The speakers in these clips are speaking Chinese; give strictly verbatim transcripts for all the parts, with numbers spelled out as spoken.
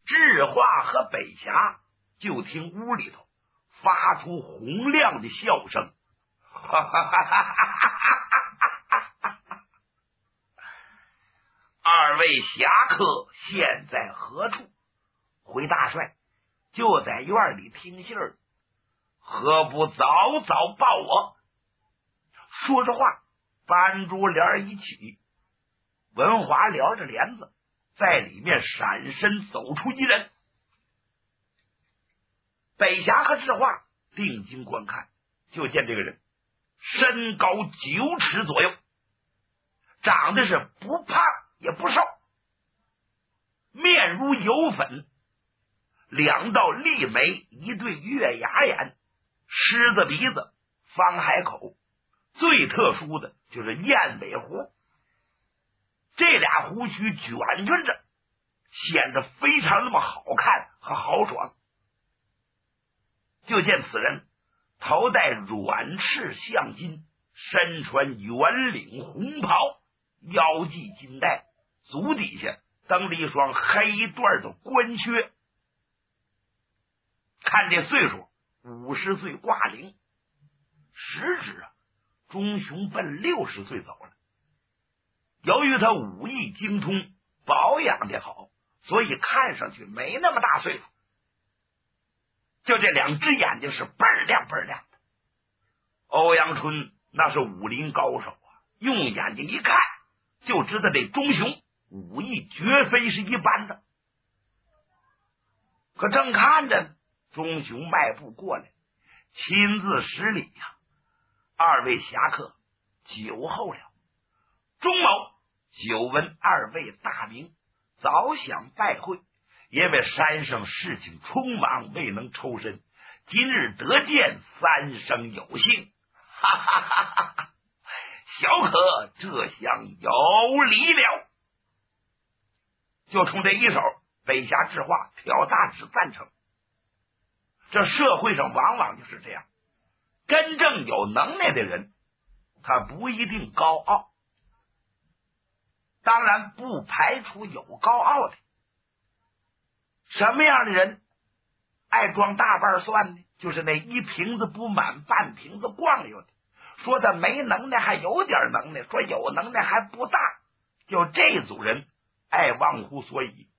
智化和北霞就听屋里头发出洪亮的笑声，哈哈哈哈哈哈！二位侠客现在何处？回大帅，就在院里听信儿，何不早早报我？说着话，斑竹帘一起，文华撩着帘子，在里面闪身走出一人。北霞和智化定睛观看，就见这个人身高九尺左右，长得是不胖也不瘦，面如油粉，两道丽眉，一对月牙眼，狮子鼻子，方海口，最特殊的就是燕尾胡，这俩胡须卷卷着，显得非常那么好看和豪爽。就见此人头戴软翅象金，身穿圆领红袍，腰系金带，足底下蹬了一双黑缎的官靴。看这岁数，五十岁挂零，实质啊，钟雄奔六十岁走了。由于他武艺精通，保养的好，所以看上去没那么大岁数。就这两只眼睛是倍儿亮倍儿亮的。欧阳春那是武林高手啊，用眼睛一看就知道这钟雄武艺绝非是一般的。可正看着，钟雄迈步过来，亲自施礼呀、啊：“二位侠客，久候了。钟某久闻二位大名，早想拜会。因为山上事情匆忙，未能抽身，今日得见，三生有幸，哈哈哈哈哈！小可这厢有礼了。”就冲这一手，北侠智化挑大指赞成。这社会上往往就是这样，真正有能耐的人，他不一定高傲，当然不排除有高傲的。什么样的人爱装大瓣蒜呢？就是那一瓶子不满半瓶子逛悠的，说他没能耐还有点能耐，说有能耐还不大，就这组人爱忘乎所以。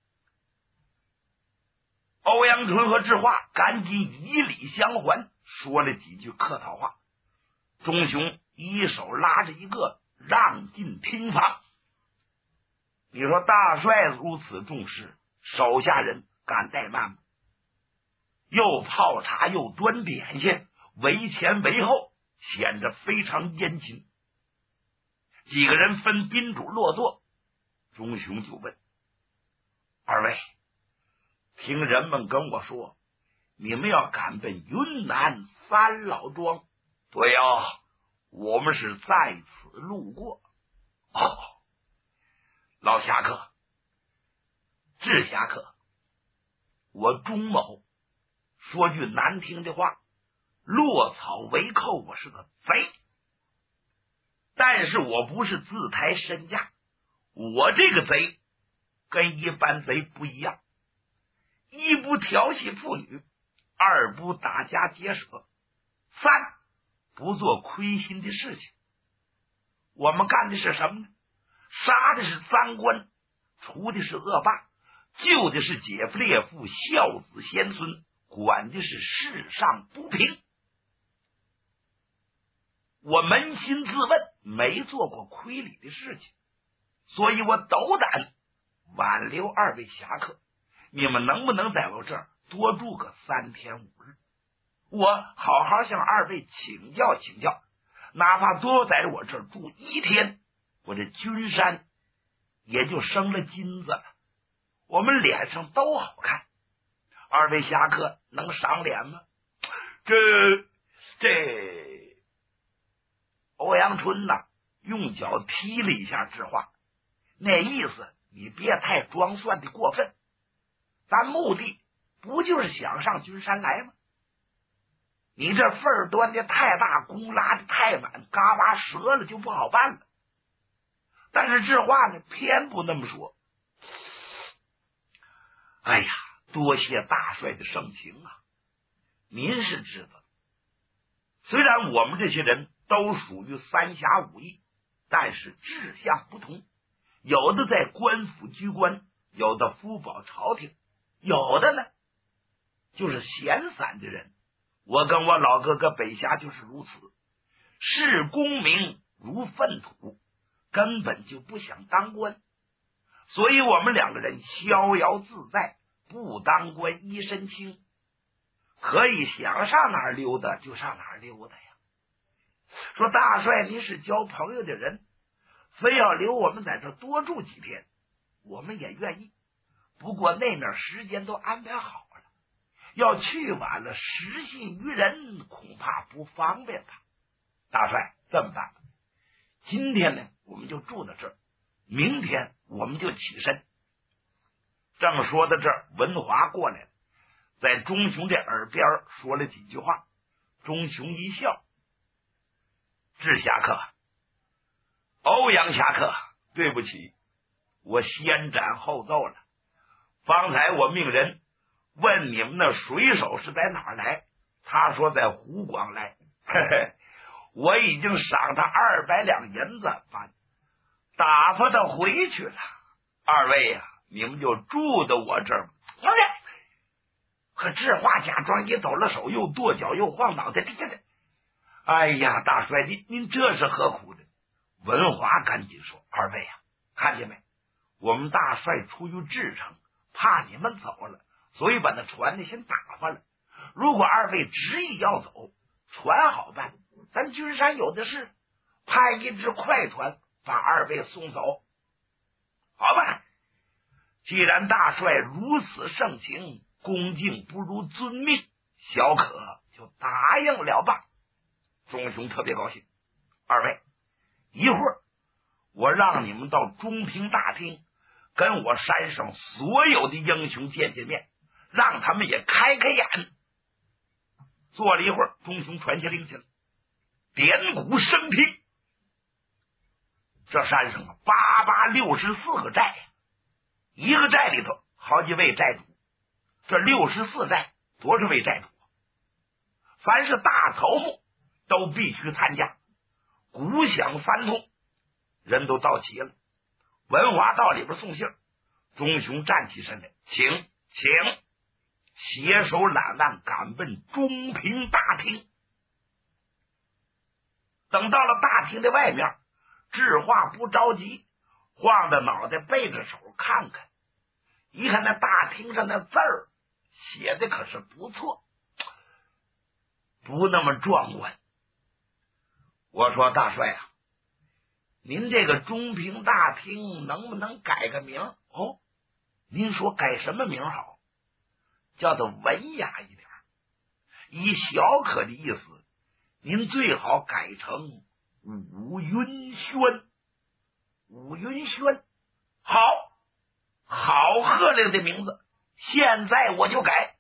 欧阳春和智化赶紧以礼相还，说了几句客套话。钟雄一手拉着一个让进厅房。你说大帅如此重视，手下人敢怠慢吗？又泡茶又端点心，为前为后，显得非常殷勤。几个人分宾主落座，钟雄就问：“二位，听人们跟我说，你们要赶奔云南三老庄？”“对呀、啊，我们是在此路过。”“哦，老侠客，智侠客，我钟某说句难听的话，落草为寇，我是个贼。但是我不是自抬身价，我这个贼跟一般贼不一样，一不调戏妇女，二不打家劫舍，三不做亏心的事情。我们干的是什么呢？杀的是赃官，除的是恶霸，救的是姐夫烈父，孝子贤孙，管的是世上不平。我扪心自问，没做过亏礼的事情，所以我斗胆挽留二位侠客。你们能不能在我这儿多住个三天五日？我好好向二位请教请教，哪怕多在我这儿住一天，我这君山也就生了金子了，我们脸上都好看。二位侠客能赏脸吗？”这这欧阳春呐，用脚踢了一下智化，那意思你别太装蒜的过分，咱目的不就是想上君山来吗？你这份儿端的太大，弓拉的太满，嘎巴折了就不好办了。但是智化呢，偏不那么说。 哎呀，多谢大帅的盛情啊！您是知道，虽然我们这些人都属于三峡武艺，但是志向不同，有的在官府居官，有的辅保朝廷，有的呢就是闲散的人。我跟我老哥哥北峡就是如此，视功名如粪土，根本就不想当官。所以我们两个人逍遥自在，不当官一身轻，可以想上哪儿溜达就上哪儿溜达呀。说大帅您是交朋友的人，非要留我们在这多住几天，我们也愿意，不过那面时间都安排好了，要去晚了失信于人，恐怕不方便吧。大帅这么办吧，今天呢我们就住到这儿，明天我们就起身。正说到这儿，文华过来了，在钟雄这耳边说了几句话。钟雄一笑，智侠客，欧阳侠客，对不起，我先斩后奏了。方才我命人问你们的水手是在哪儿来，他说在湖广来，嘿嘿，我已经赏他二百两银子，把打发他回去了。二位呀、啊，你们就住到我这儿吧。可智化假装一抖了手，又跺脚又晃脑袋，这这这，哎呀，大帅您您这是何苦的？文华赶紧说：“二位呀、啊，看见没？我们大帅出于至诚，怕你们走了，所以把那船呢先打发了。如果二位执意要走，船好办，咱君山有的是，派一只快船把二位送走，好吧？既然大帅如此盛情，恭敬不如遵命，小可就答应了吧。”钟雄特别高兴，二位，一会儿我让你们到中平大厅，跟我山上所有的英雄见见面，让他们也开开眼。坐了一会儿，钟雄传下令去了，点鼓升平。这山上啊，八八六十四个寨，一个寨里头好几位寨主，这六十四寨多少位寨主？凡是大头目都必须参加，鼓响三通，人都到齐了。文华到里边送信，钟雄站起身来，请请，携手揽腕赶奔中平大厅。等到了大厅的外面，智化不着急，晃着脑袋背着手看看，一看那大厅上的字儿写的可是不错，不那么壮观。我说大帅啊，您这个中平大厅能不能改个名？哦，您说改什么名好？叫做文雅一点，以小可的意思，您最好改成武云轩。武云轩，好，好贺亮的名字，现在我就改。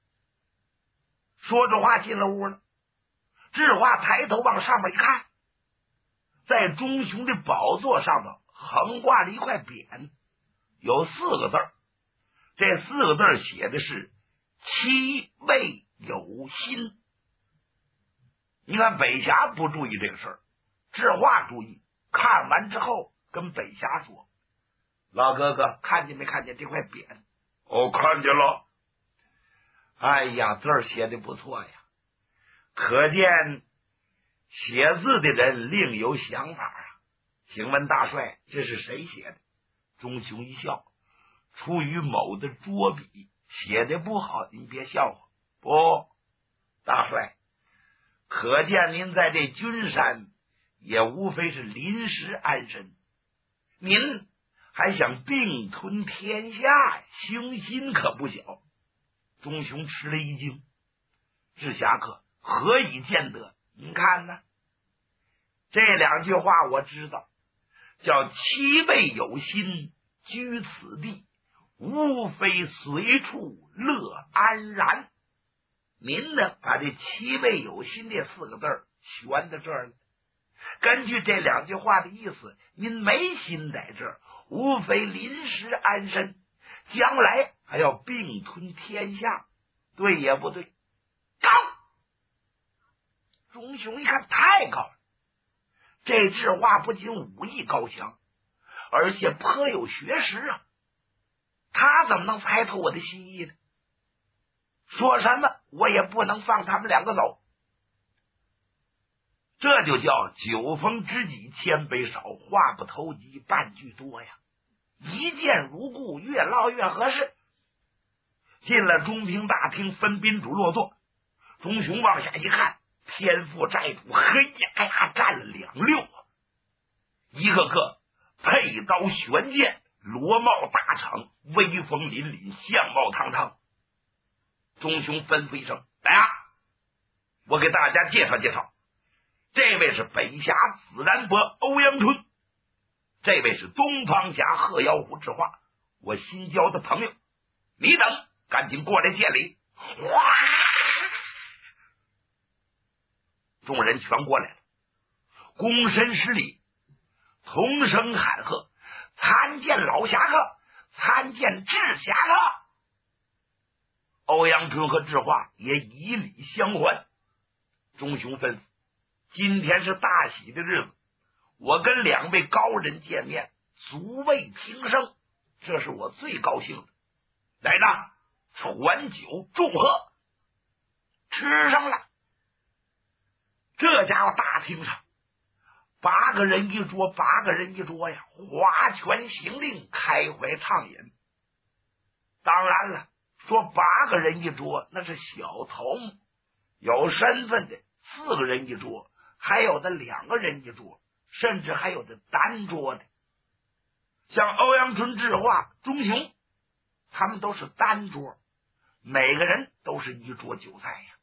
说着话进了屋了，智化抬头往上面一看，在钟雄的宝座上头横挂了一块匾，有四个字，这四个字写的是七位有心。你看北峡不注意这个事儿，智化注意，看完之后跟北峡说：“老哥哥，看见没看见这块匾？”“哦，看见了。”“哎呀，字儿写的不错呀，可见写字的人另有想法啊。请问大帅，这是谁写的？”钟雄一笑：“出于某的拙笔，写的不好，您别笑话。”“不，大帅，可见您在这君山也无非是临时安身，您还想并吞天下呀，雄心可不小。”钟雄吃了一惊：“智侠客，何以见得？您看呢？这两句话我知道，叫七位有心居此地，无非随处乐安然。您呢，把这七位有心这四个字悬在这儿了。根据这两句话的意思，您没心在这儿，无非临时安身。 将来还要并吞天下，对也不对？高！钟雄一看太高了，这智化不仅武艺高强，而且颇有学识啊，他怎么能猜透我的心意呢？说什么我也不能放他们两个走。这就叫酒逢知己千杯少，话不投机半句多呀，一见如故，越唠越合适。进了中庭大厅，分宾主落座。钟雄往下一看，天父寨主，嘿呀哎呀，站了两溜啊，一个个佩刀悬剑，罗帽大氅，威风凛凛，相貌堂堂。钟雄吩咐一声：“来啊，我给大家介绍介绍，这位是北峡紫然伯欧阳春，这位是东方侠鹤妖虎智化，我新交的朋友，你等赶紧过来见礼。”哗！众人全过来了，躬身施礼，同声喊喝：“参见老侠客，参见智侠客！”欧阳春和智化也以礼相还。钟雄吩咐：“今天是大喜的日子，我跟两位高人见面，足为平生，这是我最高兴的。来吧，传酒祝贺。”吃上了。这家伙大厅上八个人一桌，八个人一桌呀，划拳行令，开怀畅饮。当然了，说八个人一桌那是小头目，有身份的四个人一桌，还有的两个人一桌，甚至还有的单桌的。像欧阳春、智化、钟雄，他们都是单桌，每个人都是一桌酒菜呀。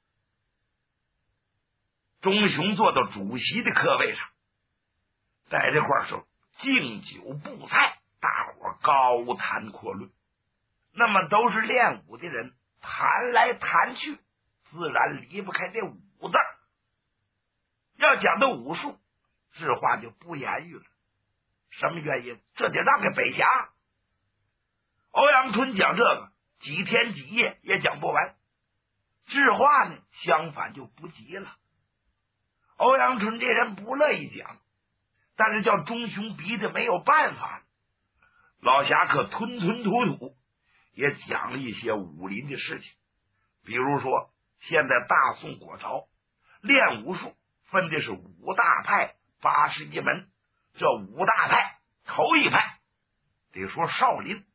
钟雄坐到主席的客位上，在这块是敬酒布菜，大伙高谈阔论。那么都是练武的人，谈来谈去，自然离不开这武字。要讲到武术，智化就不言语了。什么原因？这得让给北峡。欧阳春讲这个几天几夜也讲不完，智化呢相反就不急了。欧阳春这人不乐意讲，但是叫钟雄逼的没有办法了。老侠客吞吞吐吐也讲了一些武林的事情，比如说现在大宋国朝练武术分的是五大派八十一门，这五大派头一派得说少林。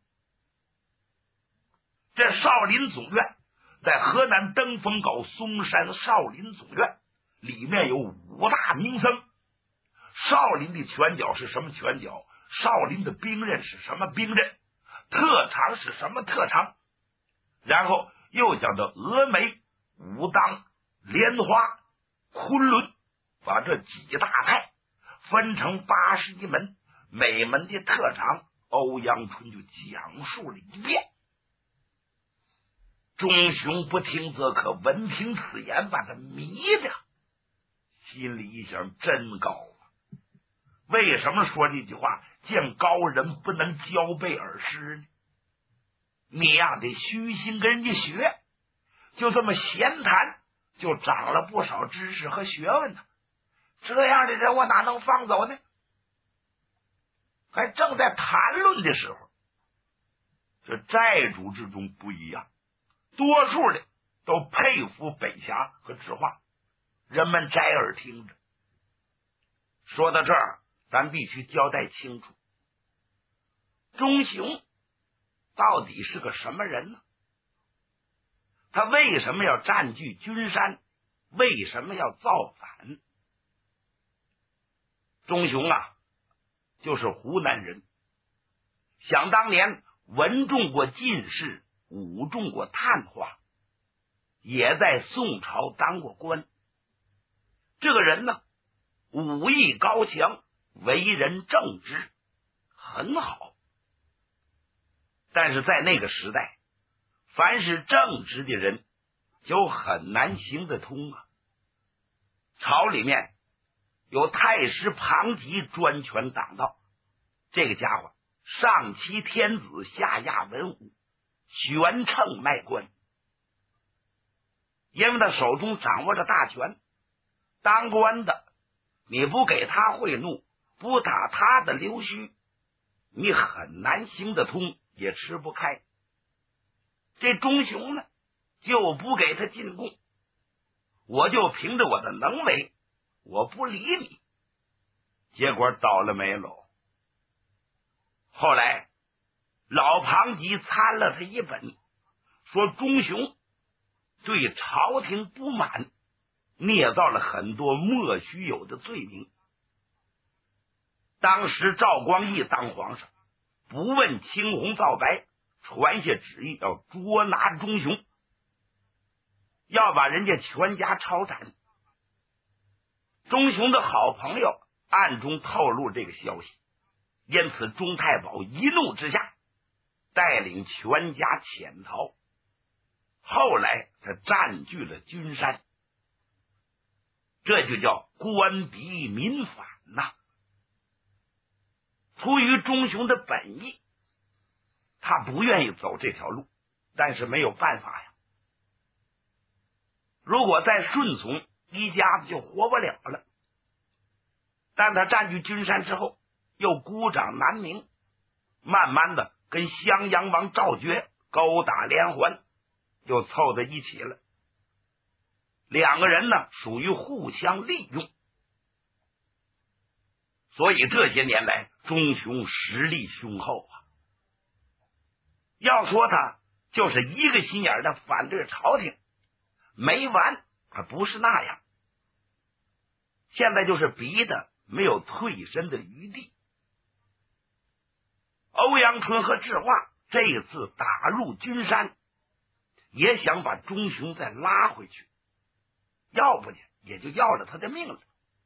这少林总院在河南登封搞嵩山少林总院，里面有五大名僧。少林的拳脚是什么拳脚？少林的兵刃是什么兵刃？特长是什么特长？然后又讲到峨眉、武当、莲花、昆仑，把这几大派分成八十一门，每门的特长欧阳春就讲述了一遍。钟雄不听则可，闻听此言，把他迷的心里一想，真高啊！为什么说这句话？见高人不能交背而师呢？你呀、啊、得虚心跟人家学，就这么闲谈，就长了不少知识和学问呢。这样的人我哪能放走呢？还正在谈论的时候，这寨主之中不一样，多数的都佩服北峡和智化，人们摘耳听着。说到这儿，咱必须交代清楚，钟雄到底是个什么人呢？他为什么要占据君山？为什么要造反？钟雄啊，就是湖南人，想当年文中过进士，武中过探花，也在宋朝当过官。这个人呢，武艺高强，为人正直，很好。但是在那个时代，凡是正直的人就很难行得通啊。朝里面有太师庞吉专权挡道，这个家伙上欺天子，下压文武， 悬秤卖官，因为他手中掌握着大权，当官的你不给他贿赂，不打他的溜须，你很难行得通，也吃不开。这钟雄呢，就不给他进贡，我就凭着我的能为，我不理你，结果倒了霉喽。后来老庞吉参了他一本，说钟雄对朝廷不满，捏造了很多莫须有的罪名。当时赵光义当皇上，不问青红皂白，传下旨意要捉拿钟雄，要把人家全家抄斩。钟雄的好朋友暗中透露这个消息，因此钟太保一怒之下带领全家潜逃，后来他占据了君山，这就叫官逼民反呐。出于钟雄的本意，他不愿意走这条路，但是没有办法呀。如果再顺从，一家子就活不了了。但他占据君山之后，又孤掌难鸣，慢慢的跟襄阳王赵觉勾打连环，又凑在一起了。两个人呢，属于互相利用，所以这些年来钟雄实力雄厚啊。要说他就是一个心眼的反对朝廷，没完，可不是那样。现在就是逼的没有退身的余地。欧阳春和智化这一次打入君山，也想把钟雄再拉回去，要不呢也就要了他的命了。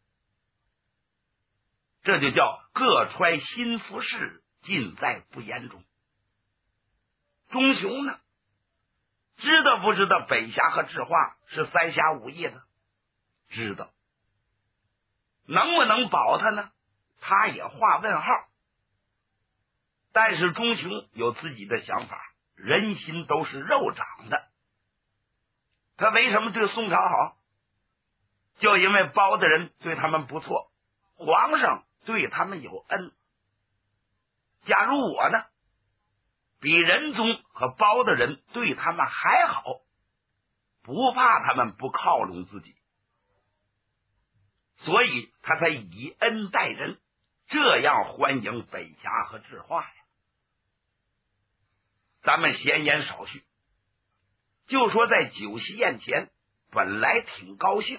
这就叫各揣心腹事，尽在不言中。钟雄呢，知道不知道北侠和智化是三侠五义的？知道。能不能保他呢？他也画问号。但是钟雄有自己的想法，人心都是肉长的。他为什么对宋朝好？就因为包大人对他们不错，皇上对他们有恩。假如我呢，比仁宗和包大人对他们还好，不怕他们不靠拢自己，所以他才以恩待人，这样欢迎北侠和智化呀。咱们闲言少叙，就说在酒席宴前，本来挺高兴，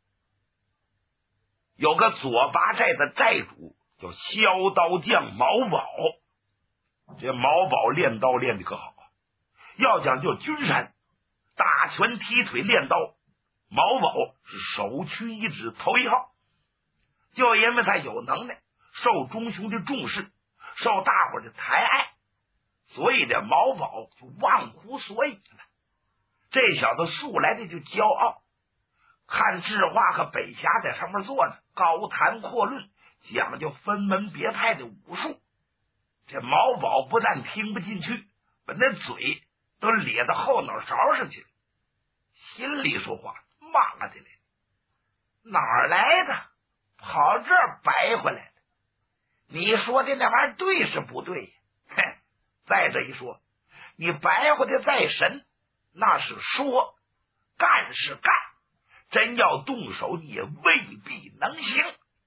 有个左八寨的寨主叫削刀匠毛宝，这毛宝练刀练的可好啊！要讲究君山，打拳踢腿练刀，毛宝是首屈一指头一号。就因为他有能耐，受钟雄的重视，受大伙的抬爱，所以这毛宝就忘乎所以了。这小子素来的就骄傲，看智化和北侠在上面坐着，高谈阔论，讲究分门别派的武术。这毛宝不但听不进去，把那嘴都咧到后脑勺上去了，心里说话骂的嘞，哪儿来的？跑这儿白回来了，你说的那玩意儿对是不对？嘿，再这一说，你白活的再神，那是说，干是干，真要动手你也未必能行。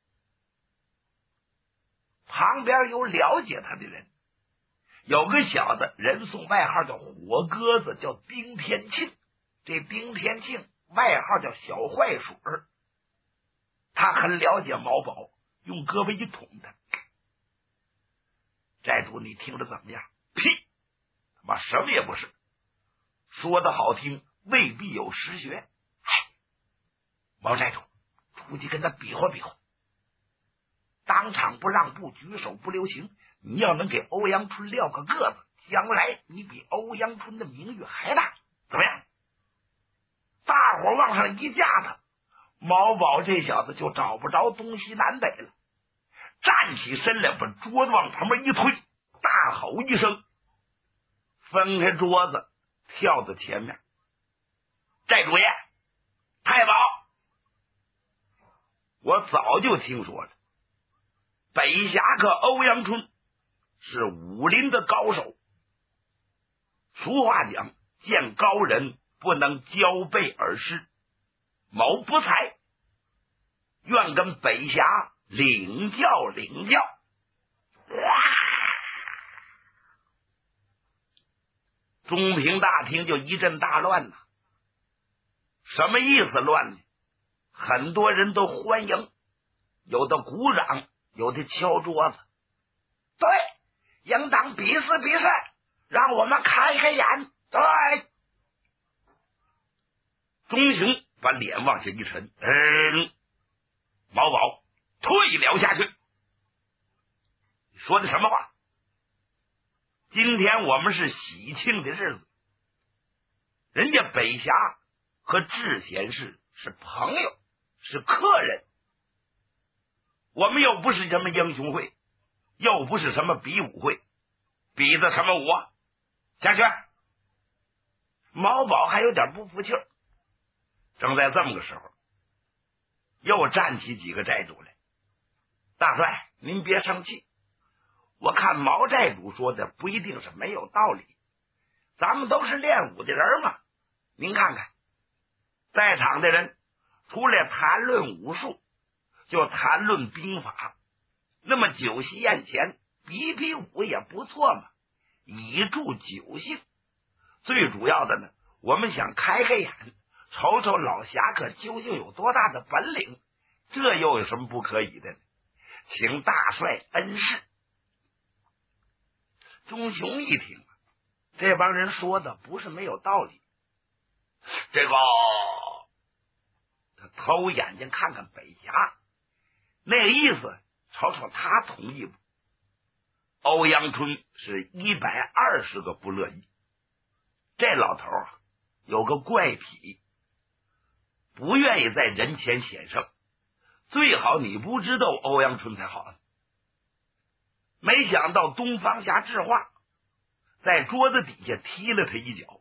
旁边有了解他的人，有个小子，人送外号叫火鸽子，叫丁天庆。这丁天庆外号叫小坏水儿，他很了解毛宝，用胳膊一捅他，寨主你听着怎么样？屁，他妈什么也不是，说的好听未必有实学。哎，毛寨主出去跟他比划比划，当场不让步，举手不留情。你要能给欧阳春撂个个子，将来你比欧阳春的名誉还大，怎么样？大伙往上一架他，毛宝这小子就找不着东西南北了，站起身来，把桌子往旁边一推，大吼一声：“ 分开桌子，跳到前面。寨主爷，太保，我早就听说了，北侠客欧阳春是武林的高手。俗话讲，见高人不能交臂而失。某不才，愿跟北侠领教领教。中平大厅就一阵大乱呐。什么意思乱呢？很多人都欢迎，有的鼓掌，有的敲桌子。对，应当比试比试，让我们开开眼。对，钟雄把脸往下一沉，嗯，毛宝退了下去。你说的什么话？今天我们是喜庆的日子，人家北侠和智贤氏是朋友，是客人，我们又不是什么英雄会，又不是什么比武会，比的什么武？下去！毛宝还有点不服气儿。正在这么个时候，又站起几个寨主来。大帅，您别生气，我看毛寨主说的不一定是没有道理，咱们都是练武的人嘛。您看看，在场的人除了谈论武术，就谈论兵法。那么酒席宴前比比武也不错嘛，以助酒兴。最主要的呢，我们想开开眼，瞅瞅老侠客究竟有多大的本领，这又有什么不可以的呢？请大帅恩示。钟雄一听，这帮人说的不是没有道理。这个他偷眼睛看看北侠，那个意思，瞅瞅他同意不？欧阳春是一百二十个不乐意。这老头啊，有个怪癖，不愿意在人前显圣，最好你不知道欧阳春才好呢。没想到东方侠智化在桌子底下踢了他一脚，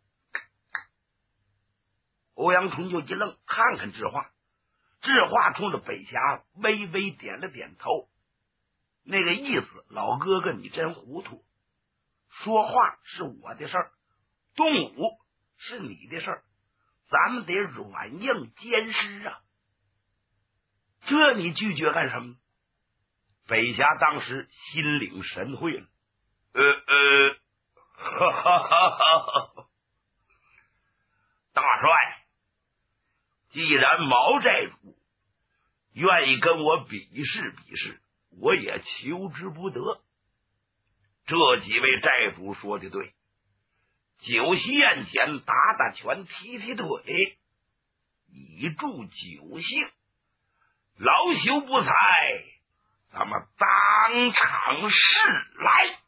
欧阳春就一愣，看看智化，智化冲着北侠微微点了点头，那个意思，老哥哥你真糊涂，说话是我的事儿，动武是你的事儿，咱们得软硬兼施啊，这你拒绝干什么？北侠当时心领神会了，呃呃，哈哈哈哈，大帅，既然毛寨主愿意跟我比试比试，我也求之不得。这几位寨主说的对，酒席宴前打打拳踢踢腿，以助酒兴，老朽不才，咱们当场试来。